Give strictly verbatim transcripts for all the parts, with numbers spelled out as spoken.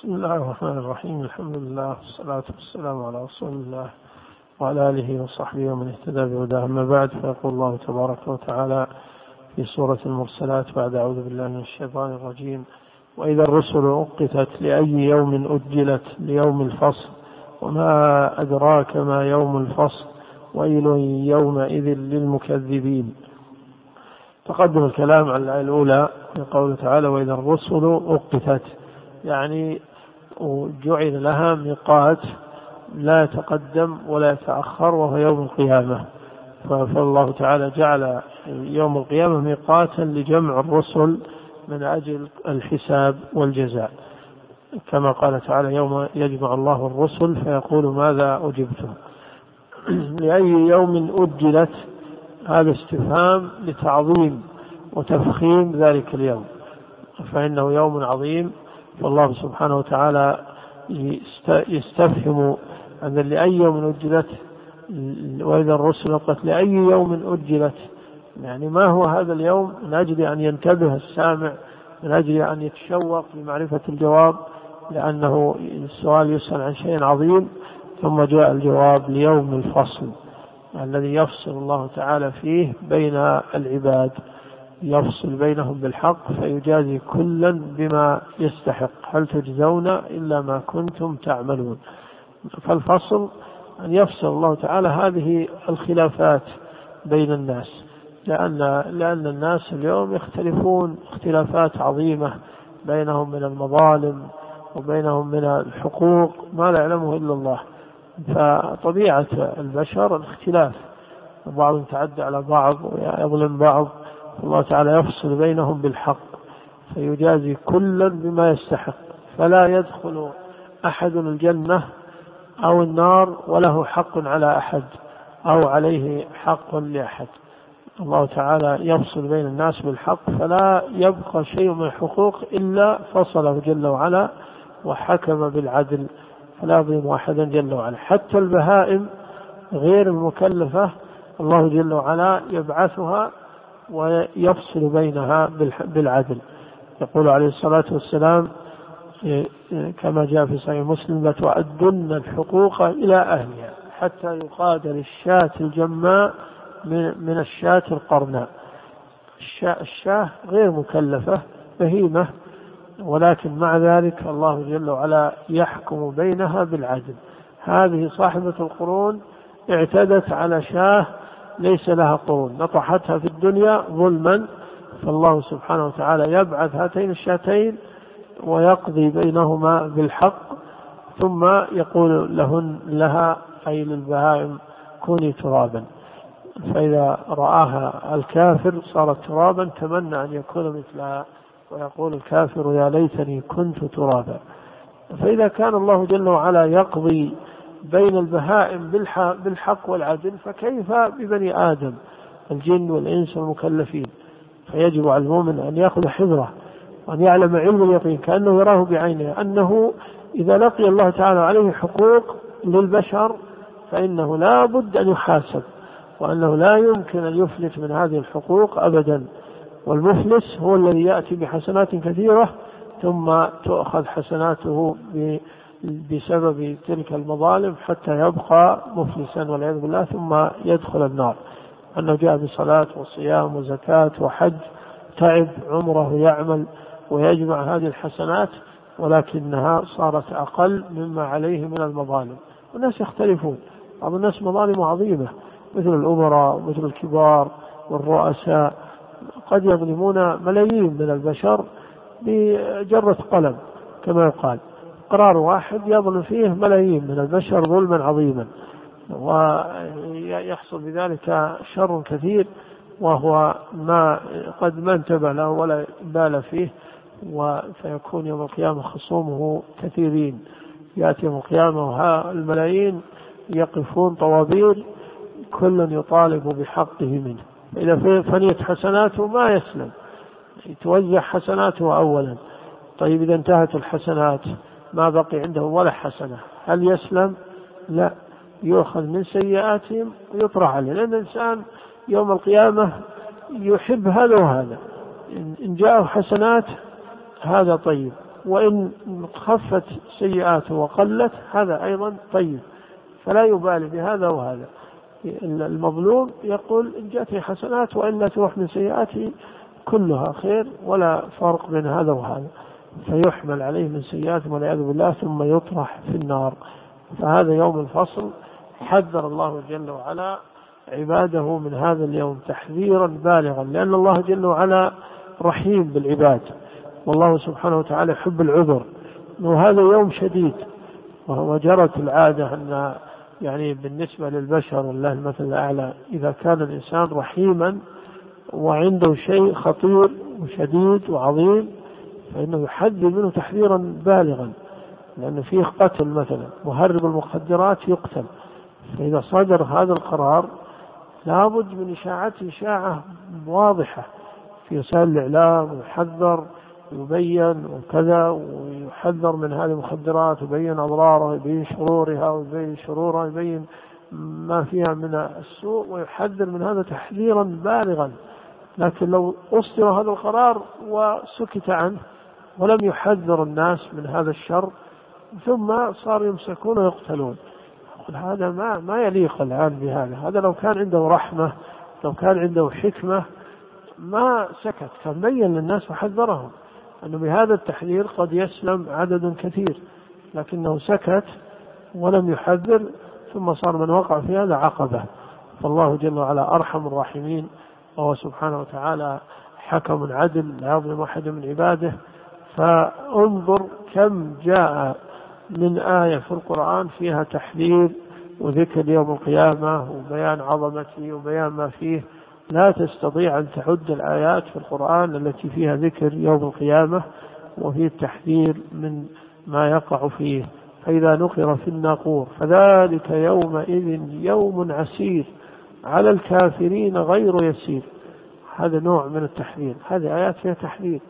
بسم الله الرحمن الرحيم. الحمد لله والصلاة والسلام على رسول الله وعلى آله وصحبه ومن اهتدى بهداه. أما بعد، فيقول الله تبارك وتعالى في سورة المرسلات بعد أعوذ بالله من الشيطان الرجيم: وإذا الرسل أقتت لأي يوم أجلت ليوم الفصل وما أدراك ما يوم الفصل ويل يومئذ للمكذبين. تقدم الكلام على الآية الأولى في قوله تعالى: وإذا الرسل أقتت، يعني جعل لها ميقات لا يتقدم ولا يتأخر، وهو يوم القيامة. فالله تعالى جعل يوم القيامة ميقاتا لجمع الرسل من أجل الحساب والجزاء، كما قال تعالى: يوم يجمع الله الرسل فيقول ماذا أجبتم. لأي يوم أجلت، هذا استفهام لتعظيم وتفخيم ذلك اليوم، فإنه يوم عظيم. فالله سبحانه وتعالى يستفهم أن لأي يوم أجلت، وإذا الرسل أقتت لأي يوم أجلت، يعني ما هو هذا اليوم، من أجل أن ينتبه السامع، من أجل أن يتشوق لمعرفة الجواب، لأنه السؤال يسأل عن شيء عظيم. ثم جاء الجواب: ليوم الفصل الذي يفصل الله تعالى فيه بين العباد، يفصل بينهم بالحق فيجازي كلا بما يستحق، هل تجزون إلا ما كنتم تعملون. فالفصل أن يفصل الله تعالى هذه الخلافات بين الناس، لأن, لأن الناس اليوم يختلفون اختلافات عظيمة بينهم من المظالم وبينهم من الحقوق ما لا يعلمه إلا الله. فطبيعة البشر الاختلاف، بعض يتعدى على بعض ويظلم بعض، الله تعالى يفصل بينهم بالحق فيجازي كلا بما يستحق، فلا يدخل أحد الجنة أو النار وله حق على أحد أو عليه حق لأحد. الله تعالى يفصل بين الناس بالحق، فلا يبقى شيء من الحقوق إلا فصله جل وعلا وحكم بالعدل، فلا يظلم أحدا جل وعلا. حتى البهائم غير المكلفة الله جل وعلا يبعثها ويفصل بينها بالعدل. يقول عليه الصلاة والسلام كما جاء في صحيح مسلم: لتؤدن الحقوق إلى أهلها حتى يقادر الشاة الجماء من الشاة القرناء. الشاة غير مكلفة، بهيمة، ولكن مع ذلك الله جل وعلا يحكم بينها بالعدل. هذه صاحبة القرون اعتدت على شاة ليس لها قرون، نطحتها في الدنيا ظلما، فالله سبحانه وتعالى يبعث هاتين الشاتين ويقضي بينهما بالحق، ثم يقول لهن لها أي للبهائم: كوني ترابا. فإذا رآها الكافر صارت ترابا تمنى أن يكون مثلها، ويقول الكافر: يا ليتني كنت ترابا. فإذا كان الله جل وعلا يقضي بين البهائم بالحق والعدل، فكيف ببني آدم الجن والإنس والمكلفين؟ فيجب على المؤمن أن يأخذ حذره وأن يعلم علم اليقين كأنه يراه بعينه، أنه إذا لقي الله تعالى عليه حقوق للبشر فإنه لا بد أن يحاسب، وأنه لا يمكن أن يفلت من هذه الحقوق أبدا. والمفلس هو الذي يأتي بحسنات كثيرة ثم تؤخذ حسناته بسبب تلك المظالم حتى يبقى مفلسا والعياذ بالله، ثم يدخل النار. أنه جاء بصلاة وصيام وزكاة وحج، تعب عمره يعمل ويجمع هذه الحسنات، ولكنها صارت أقل مما عليه من المظالم. والناس يختلفون، بعض الناس مظالم عظيمة مثل الأمراء ومثل الكبار والرؤساء، قد يظلمون ملايين من البشر بجرة قلم، كما يقال قرار واحد يظلم فيه ملايين من البشر ظلما عظيما، ويحصل بذلك شر كثير، وهو ما قد ما انتبه له ولا بال فيه، وسيكون يوم القيامة خصومه كثيرين. يأتي يوم القيامة والملايين يقفون طوابير، كل يطالب بحقه منه. إذا فنيت حسناته ما يسلم، توزع حسناته أولا. طيب إذا انتهت الحسنات ما بقي عنده ولا حسنة، هل يسلم؟ لا، يؤخذ من سيئاتهم ويطرح عليه، لأن الإنسان يوم القيامة يحب هذا وهذا. إن جاءه حسنات هذا طيب، وإن خفت سيئاته وقلت هذا أيضا طيب، فلا يبالي بهذا وهذا. المظلوم يقول إن جاءتني حسنات وإلا تروح من سيئاتي كلها خير، ولا فرق بين هذا وهذا، فيحمل عليه من سيئاته والعياذ بالله ثم يطرح في النار. فهذا يوم الفصل حذر الله جل وعلا عباده من هذا اليوم تحذيرا بالغا، لأن الله جل وعلا رحيم بالعباد، والله سبحانه وتعالى يحب العذر، وهذا يوم شديد. وجرت العادة أن يعني بالنسبة للبشر والله المثل الأعلى إذا كان الإنسان رحيما وعنده شيء خطير وشديد وعظيم فإنه يحذر منه تحذيرا بالغا، لأن فيه قتل مثلا، مهرب المخدرات يقتل، فإذا صدر هذا القرار لابد من إشاعته إشاعة واضحة في وسائل الإعلام، ويحذر ويبين وكذا، ويحذر من هذه المخدرات ويبين أضرارها ويبين شرورها ويبين شرورها ويبين ما فيها من السوء، ويحذر من هذا تحذيرا بالغا. لكن لو أصدر هذا القرار وسكت عنه ولم يحذر الناس من هذا الشر ثم صار يمسكون ويقتلون، هذا ما ما يليق الآن بهذا. هذا لو كان عنده رحمة، لو كان عنده حكمة ما سكت، كان بين للناس وحذرهم أنه بهذا التحذير قد يسلم عدد كثير، لكنه سكت ولم يحذر ثم صار من وقع في هذا عقبة. فالله جل وعلا أرحم الراحمين، وهو سبحانه وتعالى حكم عدل لا يظلم أحد من عباده. فانظر كم جاء من آية في القرآن فيها تحذير وذكر يوم القيامة وبيان عظمته وبيان ما فيه، لا تستطيع أن تعد الآيات في القرآن التي فيها ذكر يوم القيامة وفيه التحذير من ما يقع فيه. فإذا نقر في الناقور فذلك يومئذ يوم عسير على الكافرين غير يسير. هذا نوع من التحذير، هذه آيات فيها تحذير.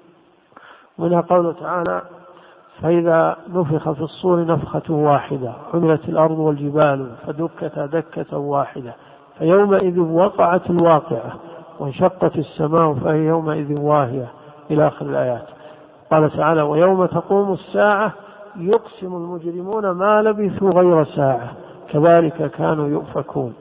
منها قوله تعالى فإذا نفخ في الصور نفخة واحدة حملت الأرض والجبال فدكتا دكة واحدة فيومئذ وقعت الواقعة وانشقت السماء فهي يومئذ واهية إلى آخر الآيات. قال تعالى ويوم تقوم الساعة يقسم المجرمون ما لبثوا غير ساعة كذلك كانوا يؤفكون.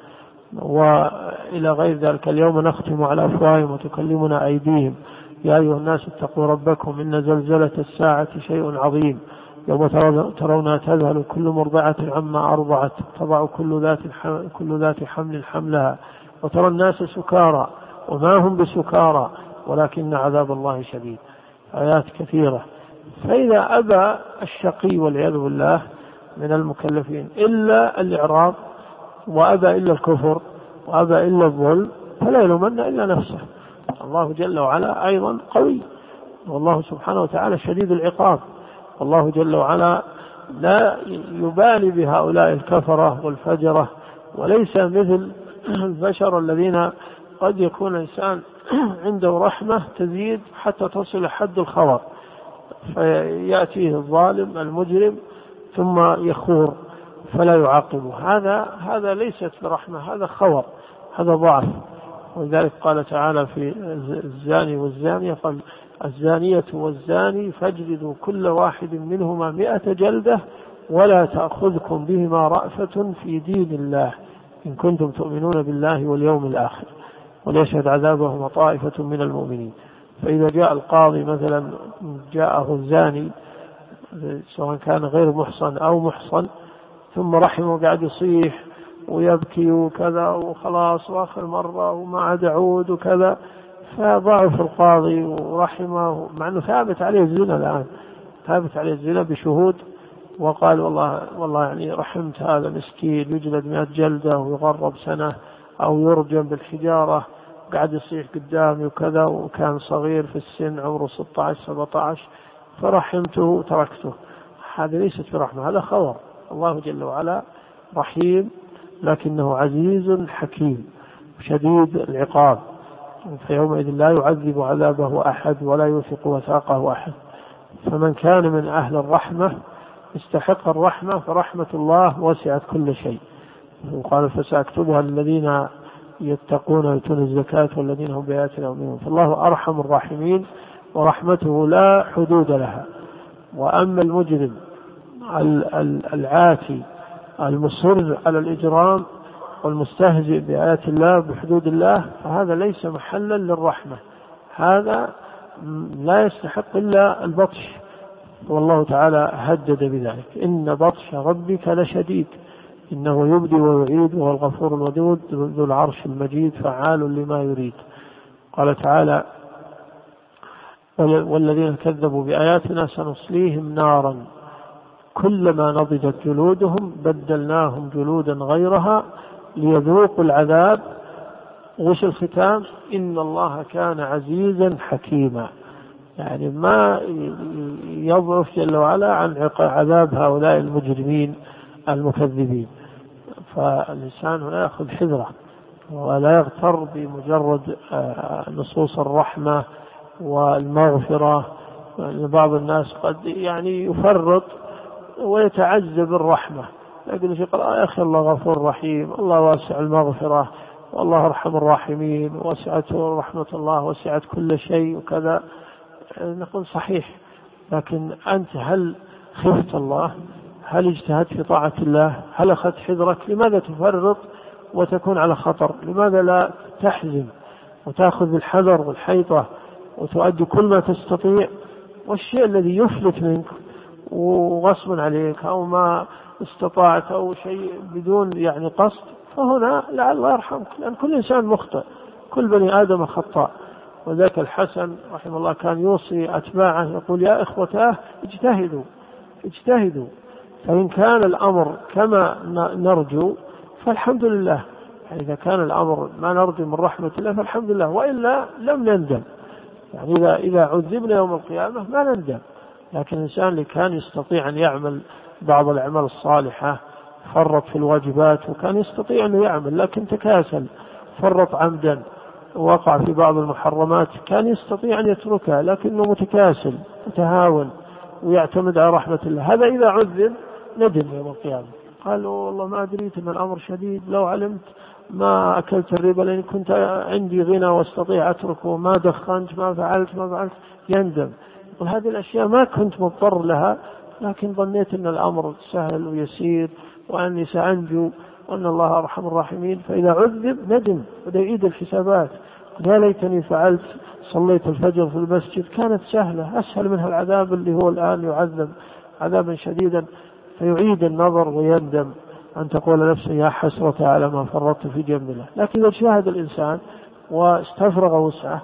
وإلى غير ذلك اليوم نختم على أفواههم وتكلمنا أيديهم يا أيها الناس اتقوا ربكم إن زلزلة الساعة شيء عظيم يوم ترونها تذهل كل مرضعة عما أرضعت تضع كل ذات كل ذات حمل حملها وترى الناس سكارى وما هم بسكارى ولكن عذاب الله شديد. آيات كثيرة. فإذا أبى الشقي والعياذ بالله من المكلفين إلا الإعراض وأبى إلا الكفر وأبى إلا الظلم فلا يلومن إلا نفسه. الله جل وعلا أيضا قوي، والله سبحانه وتعالى شديد العقاب، والله جل وعلا لا يبالي بهؤلاء الكفرة والفجرة، وليس مثل البشر الذين قد يكون الإنسان عنده رحمة تزيد حتى تصل حد الخور فيأتيه الظالم المجرم ثم يخور فلا يعاقبه. هذا هذا ليست برحمة، هذا خور، هذا ضعف. ولذلك قال تعالى في الزاني والزانية قال الزانية والزاني فاجلدوا كل واحد منهما مئة جلدة ولا تأخذكم بهما رأفة في دين الله إن كنتم تؤمنون بالله واليوم الآخر وليشهد عذابهما طائفة من المؤمنين. فإذا جاء القاضي مثلا جاءه الزاني سواء كان غير محصن أو محصن ثم رحمه قاعد يصيح ويبكي وكذا وخلاص وآخر مرة وما عاد عود وكذا، فضعف القاضي ورحمه مع أنه ثابت عليه الزنا الآن، ثابت عليه الزنا بشهود، وقال والله والله يعني رحمت هذا مسكين يجلد مئة جلدة ويغرب سنة أو يرجم بالحجارة، قاعد يصيح قدامي وكذا وكان صغير في السن عمره ستة عشر سبعة عشر فرحمته وتركته. هذا ليست برحمة، هذا خور. الله جل وعلا رحيم لكنه عزيز حكيم شديد العقاب، فيومئذ لا يعذب عذابه أحد ولا يوثق وثاقه أحد. فمن كان من أهل الرحمة استحق الرحمة فرحمة الله وسعت كل شيء. وقال فسأكتبها الذين يتقون ويؤتون الزكاة والذين هم بآياتنا يؤمنون. فالله أرحم الراحمين ورحمته لا حدود لها. وأما المجرم العاتي المصر على الإجرام والمستهزئ بآيات الله بحدود الله فهذا ليس محلا للرحمة، هذا لا يستحق إلا البطش، والله تعالى هدد بذلك: إن بطش ربك لشديد إنه يبدي ويعيد وهو الغفور الودود ذو العرش المجيد فعال لما يريد. قال تعالى: والذين كذبوا بآياتنا سنصليهم نارا كلما نضجت جلودهم بدلناهم جلودا غيرها ليذوقوا العذاب. وش الختام؟ إن الله كان عزيزا حكيما. يعني ما يضعف جل وعلا عن عذاب هؤلاء المجرمين المكذبين. فالإنسان هنا يأخذ حذره ولا يغتر بمجرد نصوص الرحمة والمغفرة. بعض الناس قد يعني يفرط ويتعذب الرحمة، لكن في قال: يا أخي الله غفور رحيم، الله واسع المغفرة، والله أرحم الراحمين، وسعت رحمة الله وسعت كل شيء وكذا. نقول صحيح، لكن أنت هل خفت الله؟ هل اجتهدت في طاعة الله؟ هل أخذت حذرك؟ لماذا تفرط وتكون على خطر؟ لماذا لا تحزم وتأخذ الحذر والحيطة وتؤدي كل ما تستطيع؟ والشيء الذي يفلت منك وغصب عليك أو ما استطاعت أو شيء بدون يعني قصد، فهنا لعل الله يرحمك، لأن كل إنسان مخطئ، كل بني آدم خطاء. وذاك الحسن رحمه الله كان يوصي أتباعه يقول: يا إخوتاه اجتهدوا اجتهدوا، فإن كان الأمر كما نرجو فالحمد لله، يعني إذا كان الأمر ما نرجو من رحمة الله فالحمد لله، وإلا لم نندم. يعني إذا إذا عذبنا يوم القيامة ما نندم. لكن الإنسان اللي كان يستطيع أن يعمل بعض الأعمال الصالحة فرط في الواجبات وكان يستطيع أن يعمل لكن تكاسل، فرط عمدا، وقع في بعض المحرمات كان يستطيع أن يتركها لكنه متكاسل متهاون ويعتمد على رحمة الله، هذا إذا عذب ندم يوم القيامة. قالوا: والله ما أدريت أن الأمر شديد، لو علمت ما أكلت الربا لأن كنت عندي غنى واستطيع أتركه، ما دخنت، ما فعلت ما فعلت يندم. يقول: هذه الأشياء ما كنت مضطر لها، لكن ظنيت أن الأمر سهل ويسير وأني سأنجو وأن الله أرحم الراحمين. فإذا عذب ندم وده يعيد الحسابات: يا ليتني فعلت صليت الفجر في المسجد، كانت سهلة أسهل منها العذاب اللي هو الآن يعذب عذابا شديدا. فيعيد النظر ويندم أن تقول نفسه: يا حسرة على ما فرطت في جنب الله. لكن إذا اجتهد الإنسان واستفرغ وسعه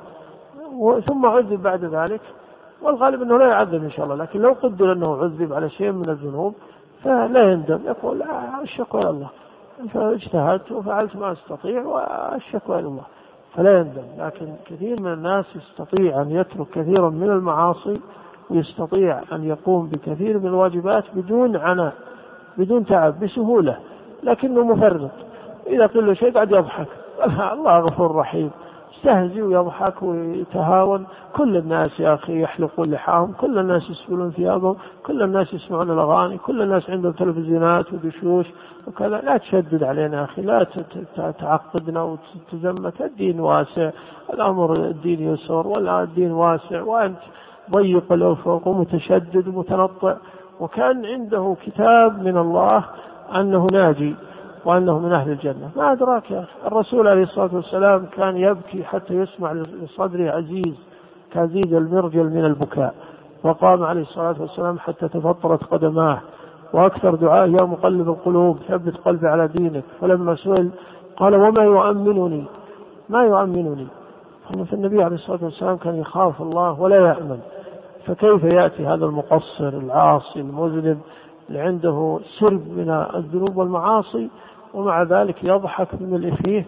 ثم عذب بعد ذلك، والغالب أنه لا يعذب إن شاء الله، لكن لو قدر أنه عذب على شيء من الذنوب فلا يندم، يقول: الشكوى إلى الله، فاجتهدت وفعلت ما أستطيع والشكوى إلى الله، فلا يندم. لكن كثير من الناس يستطيع أن يترك كثيرا من المعاصي ويستطيع أن يقوم بكثير من الواجبات بدون عناء بدون تعب بسهولة، لكنه مفرط. إذا قل له شيء قاعد يضحك: الله غفور رحيم، يستهزئ ويضحك ويتهاون. كل الناس يا أخي يحلقون لحاهم، كل الناس يسبلون ثيابهم، كل الناس يسمعون الأغاني، كل الناس عندهم تلفزيونات ودشوش وكذا. لا تشدد علينا أخي، لا تعقدنا وتزمت. الدين واسع، الأمر الدين يسر ولا الدين واسع، وأنت ضيق الأفق ومتشدد ومتنطع. وكان عنده كتاب من الله أنه ناجي وأنه من أهل الجنة، ما أدراك يا أخي. الرسول عليه الصلاة والسلام كان يبكي حتى يسمع لصدره عزيز كعزيز المرجل من البكاء، وقام عليه الصلاة والسلام حتى تفطرت قدماه. وأكثر دعاء: يا مقلب القلوب ثبت قلبي على دينك. فلما سئل قال: وما يؤمنني ما يؤمنني. فالنبي عليه الصلاة والسلام كان يخاف الله ولا يأمن. فكيف يأتي هذا المقصر العاصي المذنب اللي عنده سرب من الذنوب والمعاصي ومع ذلك يضحك بملء فيه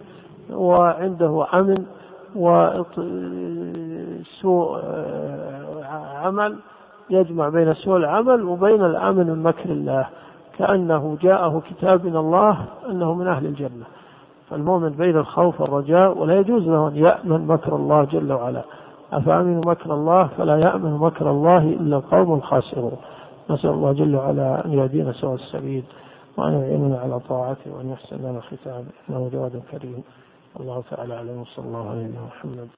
وعنده أمن وسوء عمل، يجمع بين سوء العمل وبين الأمن من مكر الله، كأنه جاءه كتاب من الله أنه من أهل الجنة. فالمؤمن بين الخوف والرجاء، ولا يجوز له أن يأمن مكر الله جل وعلا. أفأمنوا مكر الله فلا يأمن مكر الله إلا القوم الخاسرون. نسأل الله جل وعلا أن يهدينا سواء السبيل وأن يعيننا على طاعته وأن يحسن لنا الختام، إنه جواد كريم. الله تعالى أعلم، وصلى الله عليه وسلم.